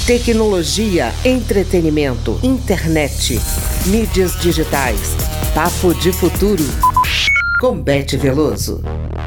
Tecnologia, entretenimento, internet, mídias digitais. Papo de Futuro. Com Beth Veloso.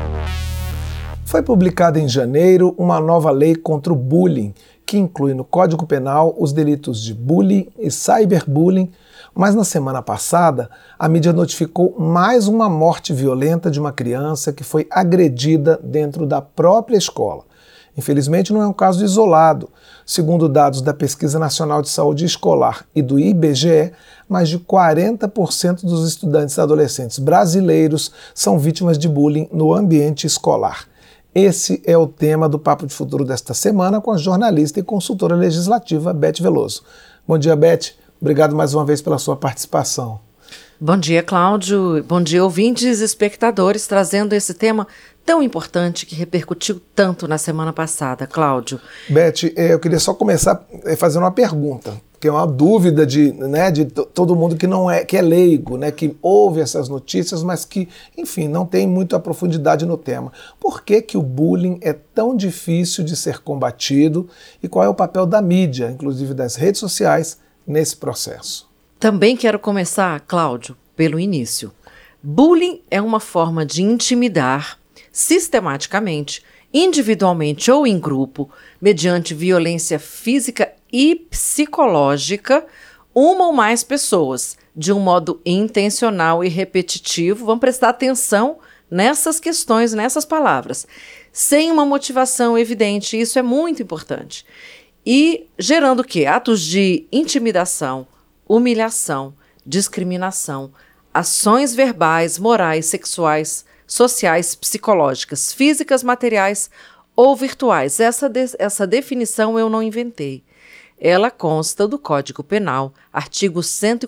Foi publicada em janeiro uma nova lei contra o bullying, que inclui no Código Penal os delitos de bullying e cyberbullying, mas na semana passada a mídia notificou mais uma morte violenta de uma criança que foi agredida dentro da própria escola. Infelizmente não é um caso isolado. Segundo dados da Pesquisa Nacional de Saúde Escolar e do IBGE, mais de 40% dos estudantes e adolescentes brasileiros são vítimas de bullying no ambiente escolar. Esse é o tema do Papo de Futuro desta semana com a jornalista e consultora legislativa Beth Veloso. Bom dia, Beth. Obrigado mais uma vez pela sua participação. Bom dia, Cláudio. Bom dia, ouvintes e espectadores, trazendo esse tema tão importante que repercutiu tanto na semana passada, Cláudio. Beth, eu queria só começar fazendo uma pergunta, que é uma dúvida de todo mundo que é leigo, que ouve essas notícias, mas que, enfim, não tem muita profundidade no tema. Por que o bullying é tão difícil de ser combatido e qual é o papel da mídia, inclusive das redes sociais, nesse processo? Também quero começar, Cláudio, pelo início. Bullying é uma forma de intimidar sistematicamente, individualmente ou em grupo, mediante violência física e psicológica, uma ou mais pessoas, de um modo intencional e repetitivo. Vamos prestar atenção nessas questões, nessas palavras, sem uma motivação evidente. Isso é muito importante. E gerando o quê? Atos de intimidação, humilhação, discriminação, ações verbais, morais, sexuais, sociais, psicológicas, físicas, materiais ou virtuais. Essa definição eu não inventei. Ela consta do Código Penal, artigo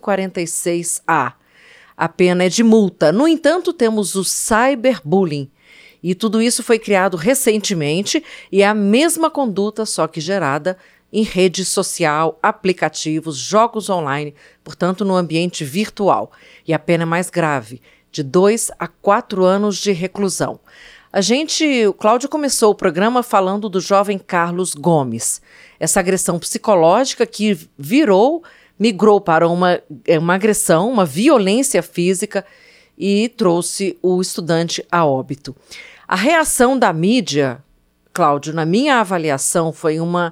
146-A. A pena é de multa. No entanto, temos o cyberbullying. E tudo isso foi criado recentemente e é a mesma conduta, só que gerada em rede social, aplicativos, jogos online, portanto no ambiente virtual. E a pena é mais grave, de 2 a 4 anos de reclusão. O Cláudio começou o programa falando do jovem Carlos Gomes. Essa agressão psicológica que migrou para uma agressão, uma violência física e trouxe o estudante a óbito. A reação da mídia, Cláudio, na minha avaliação, foi uma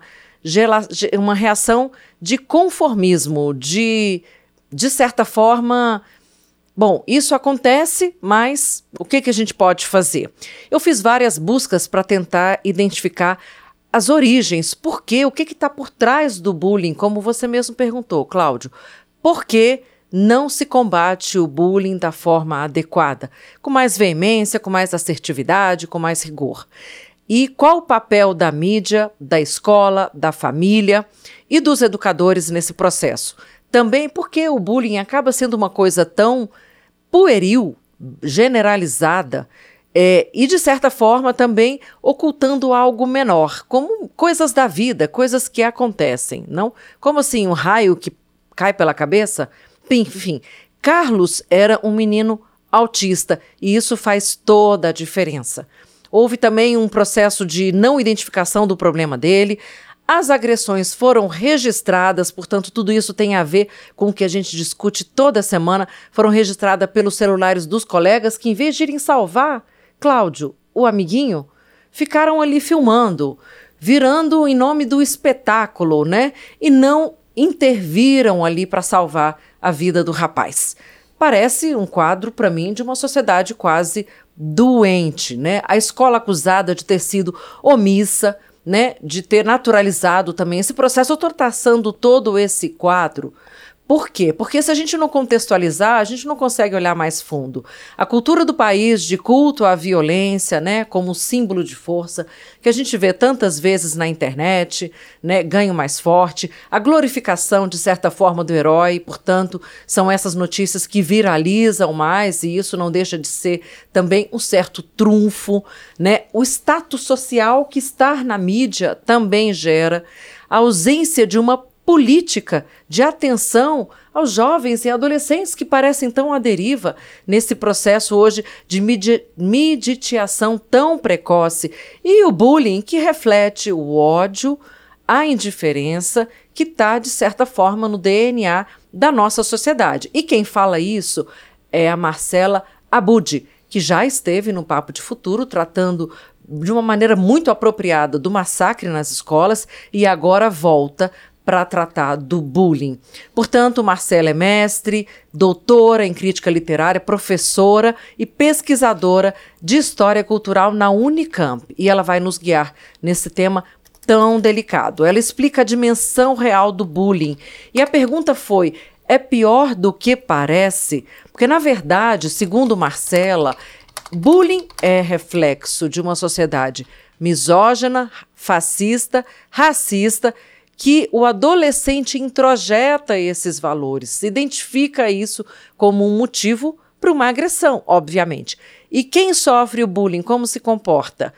reação de conformismo, de certa forma, bom, isso acontece, mas o que a gente pode fazer? Eu fiz várias buscas para tentar identificar as origens, o que está por trás do bullying, como você mesmo perguntou, Cláudio. Por que não se combate o bullying da forma adequada, com mais veemência, com mais assertividade, com mais rigor? E qual o papel da mídia, da escola, da família e dos educadores nesse processo? Também porque o bullying acaba sendo uma coisa tão pueril, generalizada, e de certa forma também ocultando algo menor, como coisas da vida, coisas que acontecem, não? Como assim, um raio que cai pela cabeça? Enfim, Carlos era um menino autista e isso faz toda a diferença. Houve também um processo de não identificação do problema dele, as agressões foram registradas, portanto, tudo isso tem a ver com o que a gente discute toda semana, foram registradas pelos celulares dos colegas que, em vez de irem salvar, Cláudio, o amiguinho, ficaram ali filmando, virando em nome do espetáculo, e não interviram ali para salvar a vida do rapaz. Parece um quadro, para mim, de uma sociedade quase doente, A escola acusada de ter sido omissa, de ter naturalizado também esse processo. Eu estou traçando todo esse quadro. Por quê? Porque se a gente não contextualizar, a gente não consegue olhar mais fundo. A cultura do país de culto à violência, como símbolo de força, que a gente vê tantas vezes na internet, ganho mais forte, a glorificação, de certa forma, do herói, portanto, são essas notícias que viralizam mais, e isso não deixa de ser também um certo trunfo, O status social que estar na mídia também gera a ausência de uma política de atenção aos jovens e adolescentes que parecem tão à deriva nesse processo hoje de mediatização tão precoce. E o bullying, que reflete o ódio, a indiferença que está, de certa forma, no DNA da nossa sociedade. E quem fala isso é a Marcela Abud, que já esteve no Papo de Futuro tratando de uma maneira muito apropriada do massacre nas escolas e agora volta para tratar do bullying. Portanto, Marcela é mestre, doutora em crítica literária, professora e pesquisadora de história cultural na Unicamp. E ela vai nos guiar nesse tema tão delicado. Ela explica a dimensão real do bullying. E a pergunta foi: é pior do que parece? Porque, na verdade, segundo Marcela, bullying é reflexo de uma sociedade misógina, fascista, racista, que o adolescente introjeta esses valores, identifica isso como um motivo para uma agressão, obviamente. E quem sofre o bullying, como se comporta?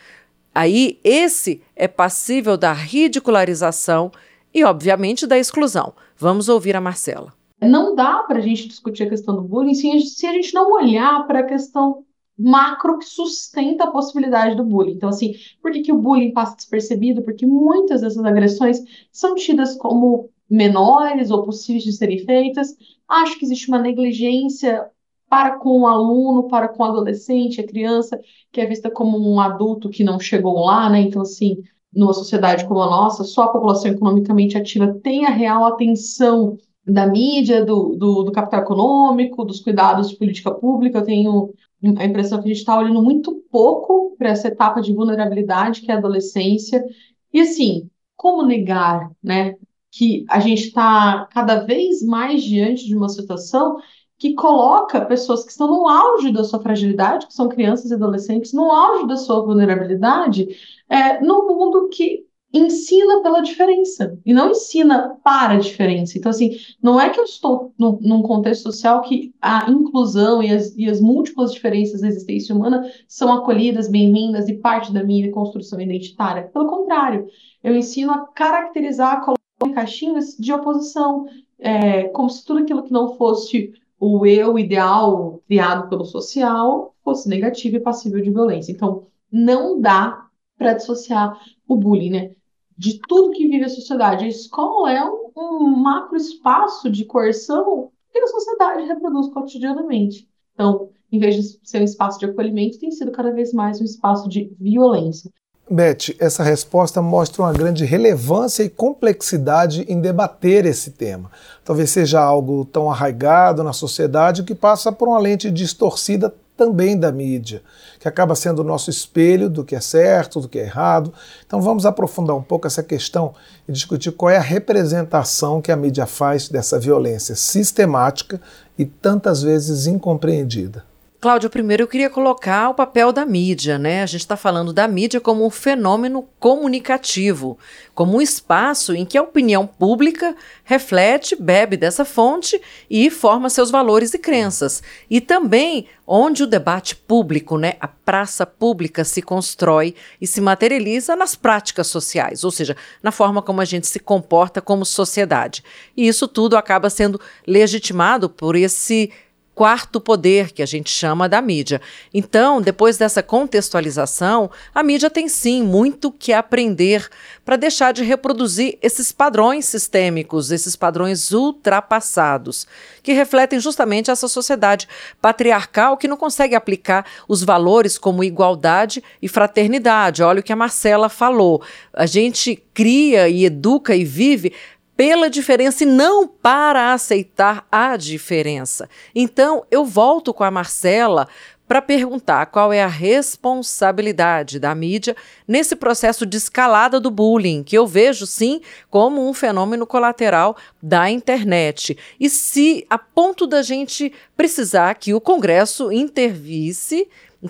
Aí, esse é passível da ridicularização e, obviamente, da exclusão. Vamos ouvir a Marcela. Não dá para a gente discutir a questão do bullying se a gente não olhar para a questão macro que sustenta a possibilidade do bullying. Então, assim, por que o bullying passa despercebido? Porque muitas dessas agressões são tidas como menores ou possíveis de serem feitas. Acho que existe uma negligência para com o aluno, para com o adolescente, a criança, que é vista como um adulto que não chegou lá, né? Então, assim, numa sociedade como a nossa, só a população economicamente ativa tem a real atenção da mídia, do capital econômico, dos cuidados de política pública. Eu tenho a impressão que a gente está olhando muito pouco para essa etapa de vulnerabilidade que é a adolescência. E assim, como negar, né, que a gente está cada vez mais diante de uma situação que coloca pessoas que estão no auge da sua fragilidade, que são crianças e adolescentes, no auge da sua vulnerabilidade, num mundo que ensina pela diferença e não ensina para a diferença. Então, assim, não é que eu estou num contexto social que a inclusão e as múltiplas diferenças da existência humana são acolhidas, bem-vindas e parte da minha construção identitária. Pelo contrário, eu ensino a caracterizar, colocar em caixinhas de oposição, como se tudo aquilo que não fosse o eu ideal criado pelo social fosse negativo e passível de violência. Então, não dá para dissociar o bullying, né, de tudo que vive a sociedade. A escola é um macro espaço de coerção que a sociedade reproduz cotidianamente. Então, em vez de ser um espaço de acolhimento, tem sido cada vez mais um espaço de violência. Beth, essa resposta mostra uma grande relevância e complexidade em debater esse tema. Talvez seja algo tão arraigado na sociedade que passa por uma lente distorcida também da mídia, que acaba sendo o nosso espelho do que é certo, do que é errado. Então vamos aprofundar um pouco essa questão e discutir qual é a representação que a mídia faz dessa violência sistemática e tantas vezes incompreendida. Cláudio, primeiro eu queria colocar o papel da mídia, né? A gente está falando da mídia como um fenômeno comunicativo, como um espaço em que a opinião pública reflete, bebe dessa fonte e forma seus valores e crenças. E também onde o debate público, né, a praça pública se constrói e se materializa nas práticas sociais, ou seja, na forma como a gente se comporta como sociedade. E isso tudo acaba sendo legitimado por esse quarto poder, que a gente chama da mídia. Então, depois dessa contextualização, a mídia tem sim muito que aprender para deixar de reproduzir esses padrões sistêmicos, esses padrões ultrapassados, que refletem justamente essa sociedade patriarcal que não consegue aplicar os valores como igualdade e fraternidade. Olha o que a Marcela falou. A gente cria e educa e vive pela diferença e não para aceitar a diferença. Então, eu volto com a Marcela para perguntar qual é a responsabilidade da mídia nesse processo de escalada do bullying, que eu vejo, sim, como um fenômeno colateral da internet. E se, a ponto da gente precisar que o Congresso interviesse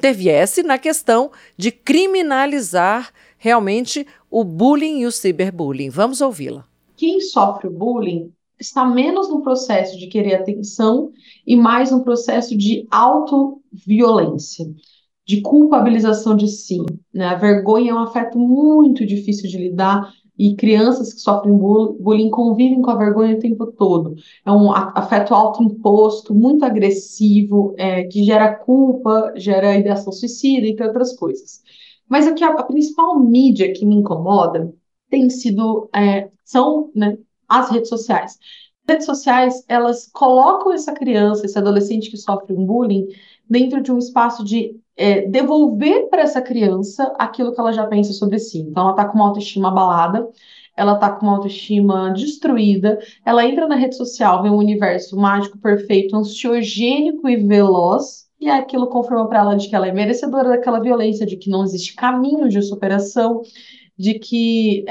na questão de criminalizar realmente o bullying e o ciberbullying. Vamos ouvi-la. Quem sofre o bullying está menos no processo de querer atenção e mais no processo de autoviolência, de culpabilização de si, né? A vergonha é um afeto muito difícil de lidar e crianças que sofrem bullying convivem com a vergonha o tempo todo. É um afeto autoimposto, muito agressivo, que gera culpa, gera ideação suicida, entre outras coisas. Mas aqui a principal mídia que me incomoda são, né, as redes sociais. As redes sociais, elas colocam essa criança, esse adolescente que sofre um bullying, dentro de um espaço de devolver para essa criança aquilo que ela já pensa sobre si. Então, ela está com uma autoestima abalada, ela está com uma autoestima destruída, ela entra na rede social, vê um universo mágico, perfeito, ansiogênico e veloz, e aquilo confirma para ela de que ela é merecedora daquela violência, de que não existe caminho de superação, de que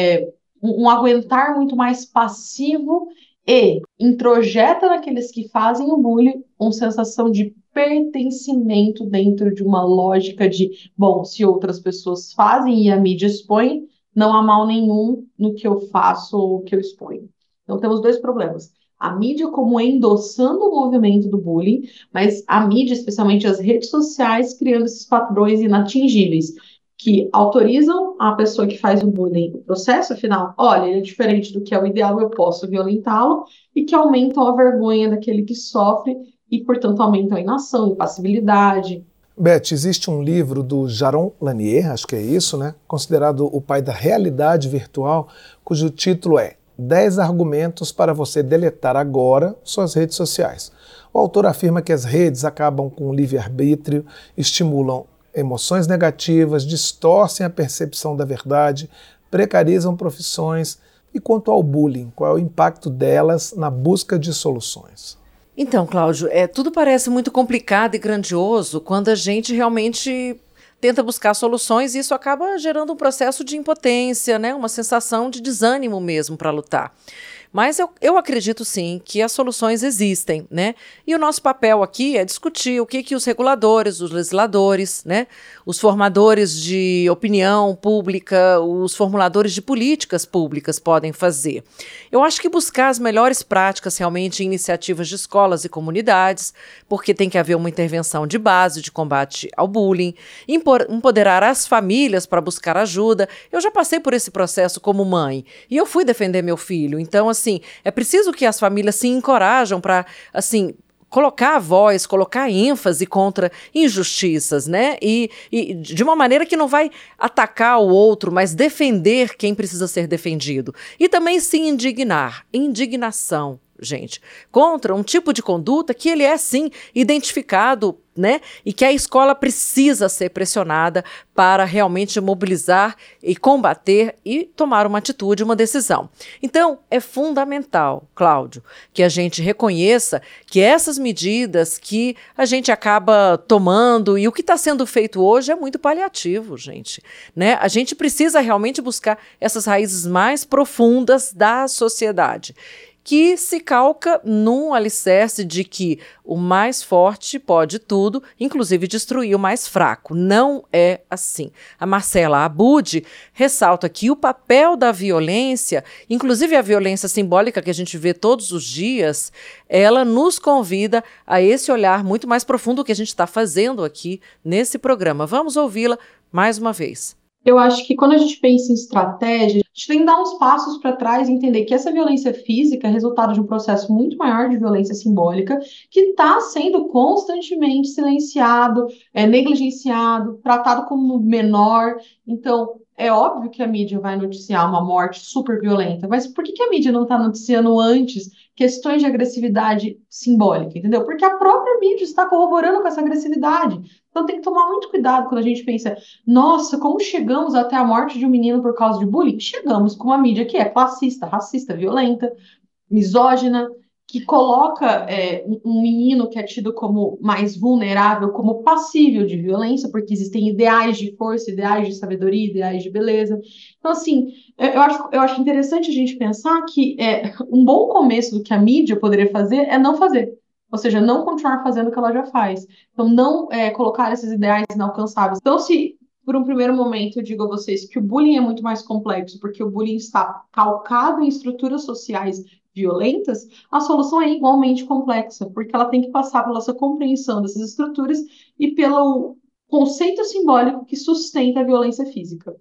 um aguentar muito mais passivo e introjeta naqueles que fazem o bullying uma sensação de pertencimento dentro de uma lógica de, bom, se outras pessoas fazem e a mídia expõe, não há mal nenhum no que eu faço ou que eu exponho. Então temos dois problemas. A mídia como endossando o movimento do bullying, mas a mídia, especialmente as redes sociais, criando esses padrões inatingíveis, que autorizam a pessoa que faz o bullying o processo, afinal, olha, ele é diferente do que é o ideal, eu posso violentá-lo, e que aumentam a vergonha daquele que sofre e, portanto, aumentam a inação, a impassibilidade. Beth, existe um livro do Jaron Lanier, acho que é isso, né? Considerado o pai da realidade virtual, cujo título é 10 argumentos para você deletar agora suas redes sociais. O autor afirma que as redes acabam com o livre-arbítrio, estimulam emoções negativas, distorcem a percepção da verdade, precarizam profissões. E quanto ao bullying, qual é o impacto delas na busca de soluções? Então, Cláudio, tudo parece muito complicado e grandioso quando a gente realmente tenta buscar soluções e isso acaba gerando um processo de impotência, né? Uma sensação de desânimo mesmo para lutar. Mas eu acredito sim que as soluções existem, né? E o nosso papel aqui é discutir o que os reguladores, os legisladores, né? Os formadores de opinião pública, os formuladores de políticas públicas podem fazer. Eu acho que buscar as melhores práticas realmente em iniciativas de escolas e comunidades, porque tem que haver uma intervenção de base de combate ao bullying, empoderar as famílias para buscar ajuda. Eu já passei por esse processo como mãe e eu fui defender meu filho, então assim, é preciso que as famílias se encorajam para, assim, colocar a voz, colocar ênfase contra injustiças, né? E de uma maneira que não vai atacar o outro, mas defender quem precisa ser defendido. E também se indignar. Indignação, gente, contra um tipo de conduta que ele é, sim, identificado, né? E que a escola precisa ser pressionada para realmente mobilizar e combater e tomar uma atitude, uma decisão. Então, é fundamental, Cláudio, que a gente reconheça que essas medidas que a gente acaba tomando e o que está sendo feito hoje é muito paliativo, gente, né? A gente precisa realmente buscar essas raízes mais profundas da sociedade, que se calca num alicerce de que o mais forte pode tudo, inclusive destruir o mais fraco. Não é assim. A Marcela Abud ressalta que o papel da violência, inclusive a violência simbólica que a gente vê todos os dias, ela nos convida a esse olhar muito mais profundo que a gente está fazendo aqui nesse programa. Vamos ouvi-la mais uma vez. Eu acho que quando a gente pensa em estratégia, a gente tem que dar uns passos para trás e entender que essa violência física é resultado de um processo muito maior de violência simbólica que está sendo constantemente silenciado, negligenciado, tratado como menor. Então, é óbvio que a mídia vai noticiar uma morte super violenta, mas por que a mídia não está noticiando antes questões de agressividade simbólica, entendeu? Porque a própria mídia está corroborando com essa agressividade. Então tem que tomar muito cuidado quando a gente pensa, nossa, como chegamos até a morte de um menino por causa de bullying? Chegamos com uma mídia que é classista, racista, violenta, misógina, que coloca um menino que é tido como mais vulnerável, como passível de violência, porque existem ideais de força, ideais de sabedoria, ideais de beleza. Então, assim, eu acho interessante a gente pensar que um bom começo do que a mídia poderia fazer é não fazer. Ou seja, não continuar fazendo o que ela já faz. Então, não colocar esses ideais inalcançáveis. Então, se por um primeiro momento eu digo a vocês que o bullying é muito mais complexo, porque o bullying está calcado em estruturas sociais violentas, a solução é igualmente complexa, porque ela tem que passar pela essa compreensão dessas estruturas e pelo conceito simbólico que sustenta a violência física.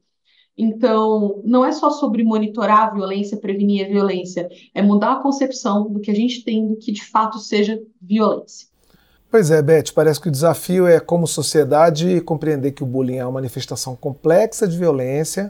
Então, não é só sobre monitorar a violência, prevenir a violência, é mudar a concepção do que a gente tem do que de fato seja violência. Pois é, Beth, parece que o desafio é, como sociedade, compreender que o bullying é uma manifestação complexa de violência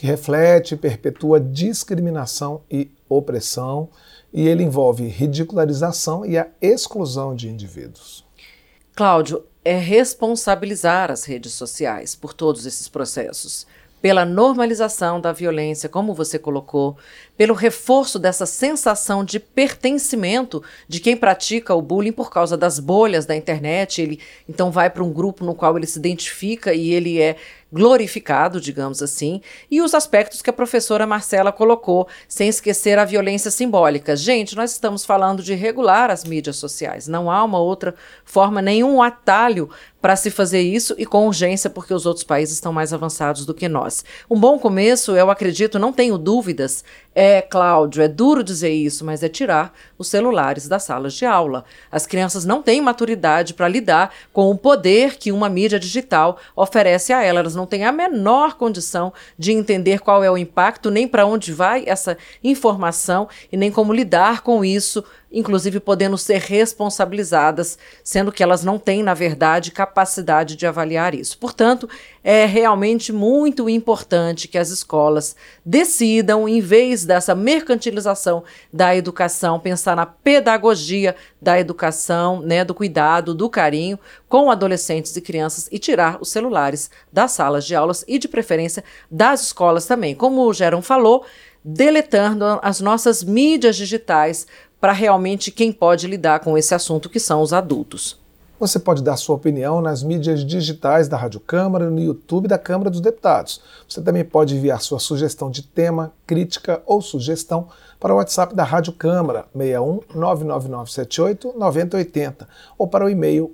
que reflete e perpetua discriminação e opressão, e ele envolve ridicularização e a exclusão de indivíduos. Cláudio, é responsabilizar as redes sociais por todos esses processos, pela normalização da violência, como você colocou, pelo reforço dessa sensação de pertencimento de quem pratica o bullying por causa das bolhas da internet. Ele então vai para um grupo no qual ele se identifica e ele é glorificado, digamos assim, e os aspectos que a professora Marcela colocou, sem esquecer a violência simbólica. Gente, nós estamos falando de regular as mídias sociais, não há uma outra forma, nenhum atalho para se fazer isso e com urgência, porque os outros países estão mais avançados do que nós. Um bom começo, eu acredito, não tenho dúvidas, Cláudio, é duro dizer isso, mas é tirar os celulares das salas de aula. As crianças não têm maturidade para lidar com o poder que uma mídia digital oferece a elas. Elas não têm a menor condição de entender qual é o impacto, nem para onde vai essa informação e nem como lidar com isso, inclusive podendo ser responsabilizadas, sendo que elas não têm, na verdade, capacidade de avaliar isso. Portanto, é realmente muito importante que as escolas decidam, em vez dessa mercantilização da educação, pensar na pedagogia da educação, né, do cuidado, do carinho com adolescentes e crianças e tirar os celulares das salas de aulas e, de preferência, das escolas também. Como o Geron falou, deletando as nossas mídias digitais para realmente quem pode lidar com esse assunto, que são os adultos. Você pode dar sua opinião nas mídias digitais da Rádio Câmara e no YouTube da Câmara dos Deputados. Você também pode enviar sua sugestão de tema, crítica ou sugestão para o WhatsApp da Rádio Câmara, 61 99978 9080, ou para o e-mail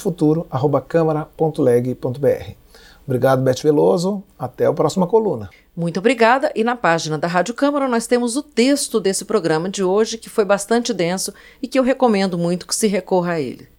papodefuturo@câmara.leg.br. Obrigado, Beth Veloso. Até a próxima coluna. Muito obrigada. E na página da Rádio Câmara nós temos o texto desse programa de hoje, que foi bastante denso e que eu recomendo muito que se recorra a ele.